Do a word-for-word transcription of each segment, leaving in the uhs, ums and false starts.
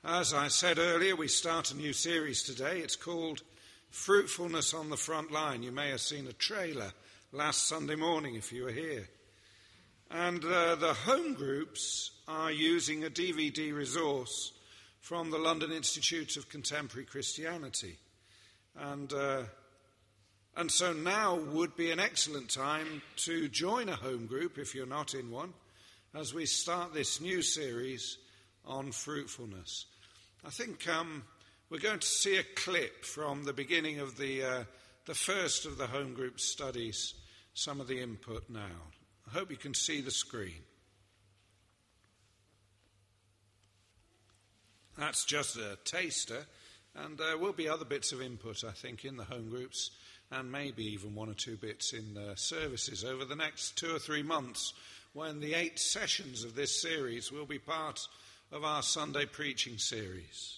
As I said earlier, we start a new series today. It's called Fruitfulness on the Front Line. You may have seen a trailer last Sunday morning if you were here. And uh, the home groups are using a D V D resource from the London Institute of Contemporary Christianity. And, uh, and so now would be an excellent time to join a home group, if you're not in one, as we start this new series on fruitfulness. I think um, we're going to see a clip from the beginning of the uh, the first of the home group studies, some of the input now. I hope you can see the screen. That's just a taster, and there will be other bits of input, I think, in the home groups, and maybe even one or two bits in uh, services over the next two or three months, when the eight sessions of this series will be part of our Sunday preaching series.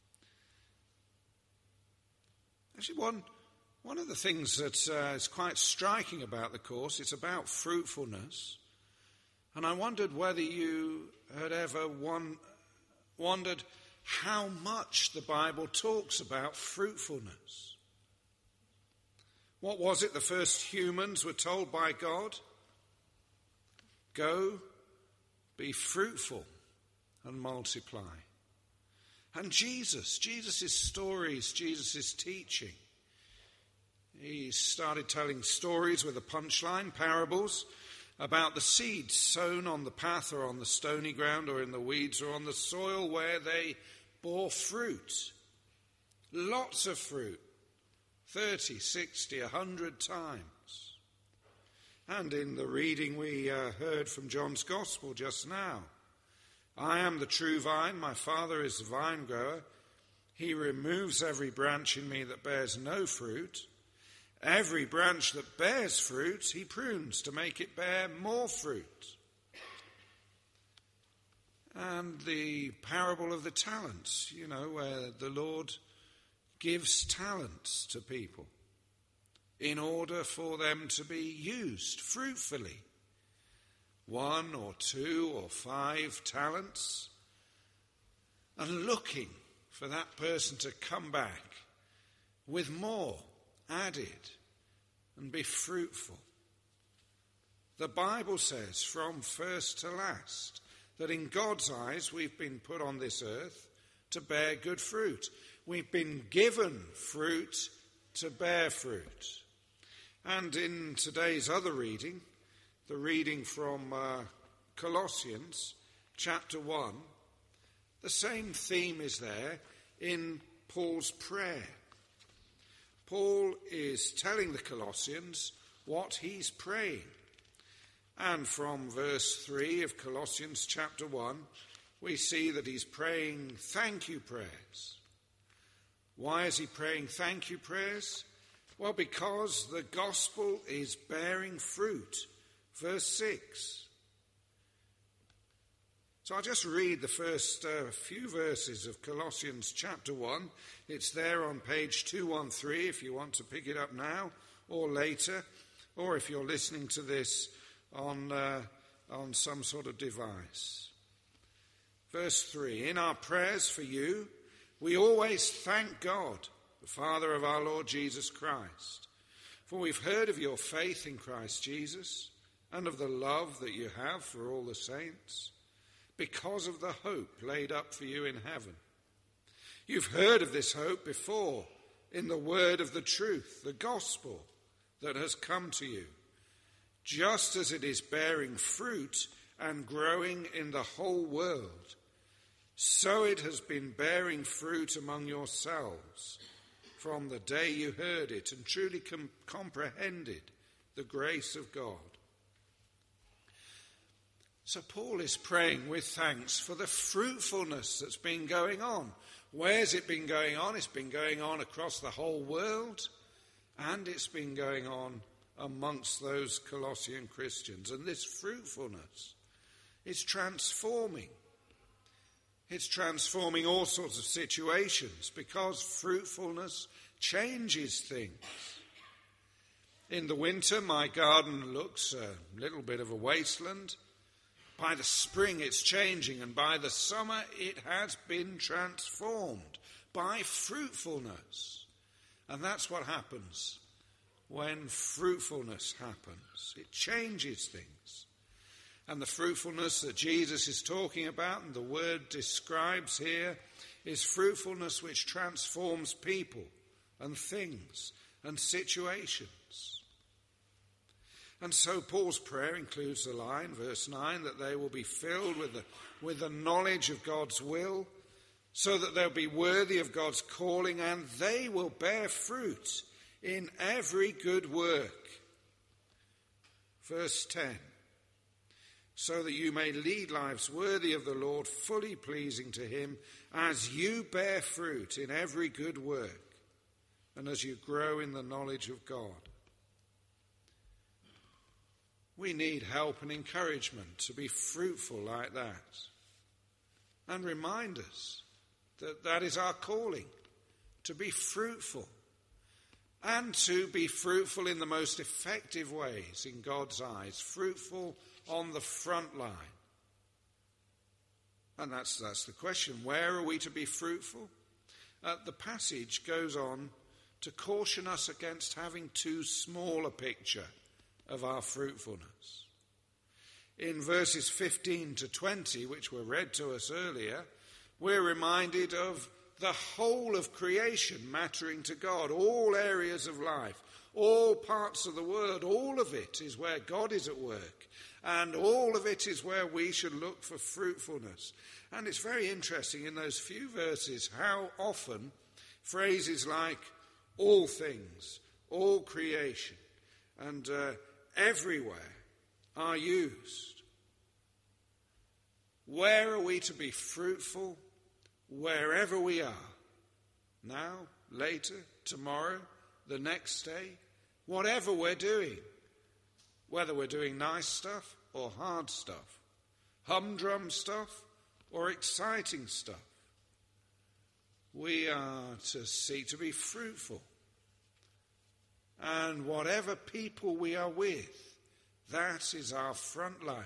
Actually, one, one of the things that uh, is quite striking about the course, it's about fruitfulness. And I wondered whether you had ever one, wondered how much the Bible talks about fruitfulness. What was it the first humans were told by God? Go, be fruitful, and multiply. And Jesus, Jesus' stories, Jesus' teaching. He started telling stories with a punchline, parables, about the seeds sown on the path or on the stony ground or in the weeds or on the soil where they bore fruit. Lots of fruit. thirty, sixty, a hundred times. And in the reading we uh, heard from John's Gospel just now, I am the true vine, my Father is the vine grower. He removes every branch in me that bears no fruit. Every branch that bears fruit, he prunes to make it bear more fruit. And the parable of the talents, you know, where the Lord gives talents to people in order for them to be used fruitfully. One or two or five talents, and looking for that person to come back with more added and be fruitful. The Bible says from first to last that in God's eyes we've been put on this earth to bear good fruit. We've been given fruit to bear fruit. And in today's other reading, the reading from uh, Colossians chapter one, the same theme is there in Paul's prayer. Paul is telling the Colossians what he's praying. And from verse three of Colossians chapter one, we see that he's praying thank you prayers. Why is he praying thank you prayers? Well, because the gospel is bearing fruit. Verse six. So I'll just read the first uh, few verses of Colossians chapter one. It's there on page two thirteen if you want to pick it up now or later, or if you're listening to this on, uh, on some sort of device. Verse three, in our prayers for you, we always thank God, the Father of our Lord Jesus Christ, for we've heard of your faith in Christ Jesus, and of the love that you have for all the saints, because of the hope laid up for you in heaven. You've heard of this hope before in the word of the truth, the gospel that has come to you, just as it is bearing fruit and growing in the whole world, so it has been bearing fruit among yourselves from the day you heard it and truly com- comprehended the grace of God. So Paul is praying with thanks for the fruitfulness that's been going on. Where's it been going on? It's been going on across the whole world, and it's been going on amongst those Colossian Christians. And this fruitfulness is transforming. It's transforming all sorts of situations because fruitfulness changes things. In the winter, my garden looks a little bit of a wasteland. By the spring it's changing, and by the summer it has been transformed by fruitfulness. And that's what happens when fruitfulness happens. It changes things. And the fruitfulness that Jesus is talking about and the word describes here is fruitfulness which transforms people and things and situations. And so Paul's prayer includes the line, verse nine, that they will be filled with the, with the knowledge of God's will, so that they'll be worthy of God's calling, and they will bear fruit in every good work. Verse ten, so that you may lead lives worthy of the Lord, fully pleasing to him, as you bear fruit in every good work, and as you grow in the knowledge of God. We need help and encouragement to be fruitful like that. And remind us that that is our calling, to be fruitful. And to be fruitful in the most effective ways in God's eyes. Fruitful on the front line. And that's, that's the question. Where are we to be fruitful? Uh, the passage goes on to caution us against having too small a picture of our fruitfulness. In verses fifteen to twenty, which were read to us earlier, we're reminded of the whole of creation mattering to God, all areas of life, all parts of the world, all of it is where God is at work, and all of it is where we should look for fruitfulness. And it's very interesting in those few verses how often phrases like all things, all creation, and uh, everywhere are used. Where are we to be fruitful? Wherever we are, now, later, tomorrow, the next day, whatever we're doing, whether we're doing nice stuff or hard stuff, humdrum stuff or exciting stuff, we are to seek to be fruitful. And whatever people we are with, that is our front line.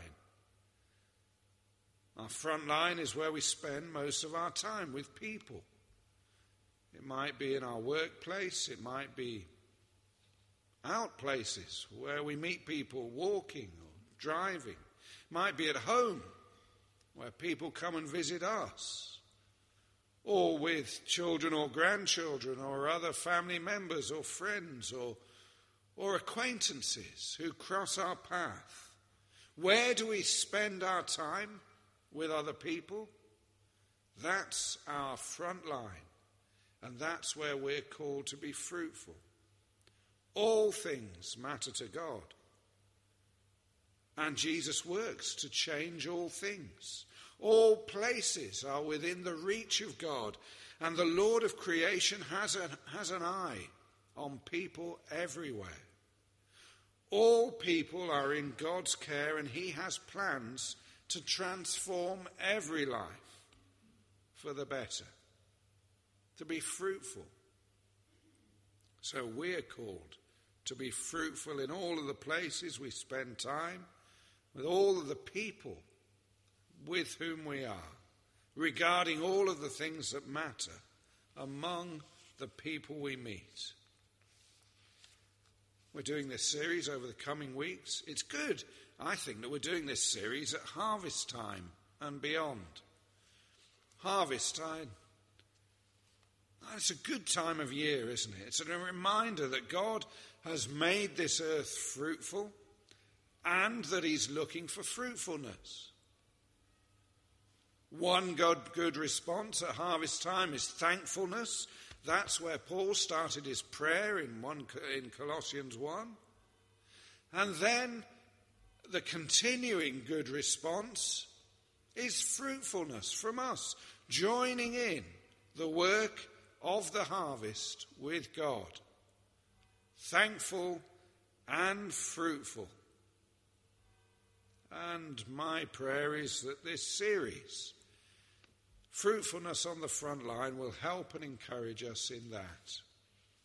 Our front line is where we spend most of our time, with people. It might be in our workplace, it might be out places where we meet people walking or driving. It might be at home where people come and visit us, or with children or grandchildren or other family members or friends or, or acquaintances who cross our path. Where do we spend our time? With other people? That's our front line, and that's where we're called to be fruitful. All things matter to God, and Jesus works to change all things. All places are within the reach of God, and the Lord of creation has, a, has an eye on people everywhere. All people are in God's care, and he has plans to transform every life for the better, to be fruitful. So we're called to be fruitful in all of the places we spend time, with all of the people with whom we are, regarding all of the things that matter among the people we meet. We're doing this series over the coming weeks. It's good, I think, that we're doing this series at harvest time and beyond. Harvest time, it's a good time of year, isn't it? It's a reminder that God has made this earth fruitful and that he's looking for fruitfulness. One good, good response at harvest time is thankfulness. That's where Paul started his prayer in, one, in Colossians one. And then the continuing good response is fruitfulness from us, joining in the work of the harvest with God. Thankful and fruitful. And my prayer is that this series, Fruitfulness on the Front Line, will help and encourage us in that.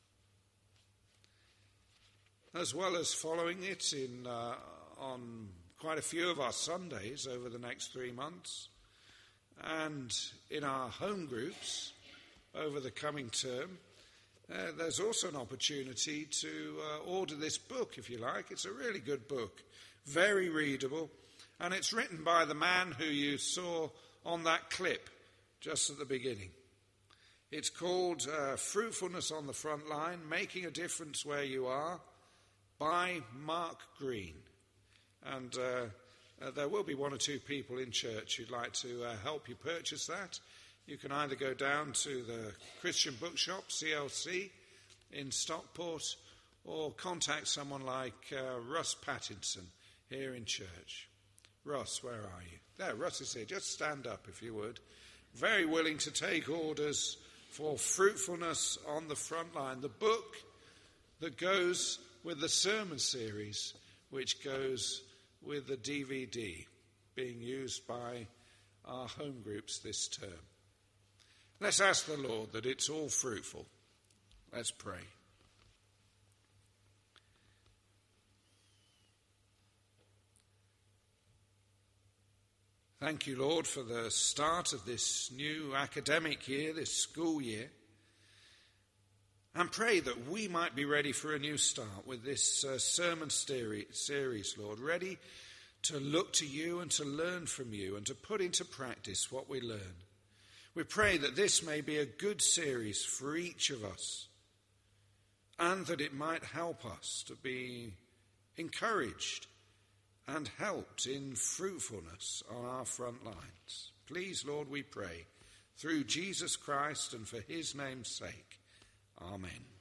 As well as following it in uh, on quite a few of our Sundays over the next three months. And in our home groups over the coming term, uh, there's also an opportunity to uh, order this book, if you like. It's a really good book, very readable, and it's written by the man who you saw on that clip just at the beginning. It's called uh, Fruitfulness on the Front Line, Making a Difference Where You Are, by Mark Green. And uh, uh, there will be one or two people in church who'd like to uh, help you purchase that. You can either go down to the Christian Bookshop, C L C, in Stockport, or contact someone like uh, Russ Pattinson here in church. Russ, where are you? There, Russ is here. Just stand up if you would. Very willing to take orders for Fruitfulness on the Front Line, the book that goes with the sermon series, which goes with the D V D being used by our home groups this term. Let's ask the Lord that it's all fruitful. Let's pray. Thank you, Lord, for the start of this new academic year, this school year. And pray that we might be ready for a new start with this uh, sermon series, Lord, ready to look to you and to learn from you and to put into practice what we learn. We pray that this may be a good series for each of us and that it might help us to be encouraged and helped in fruitfulness on our front lines. Please, Lord, we pray, through Jesus Christ and for his name's sake. Amen.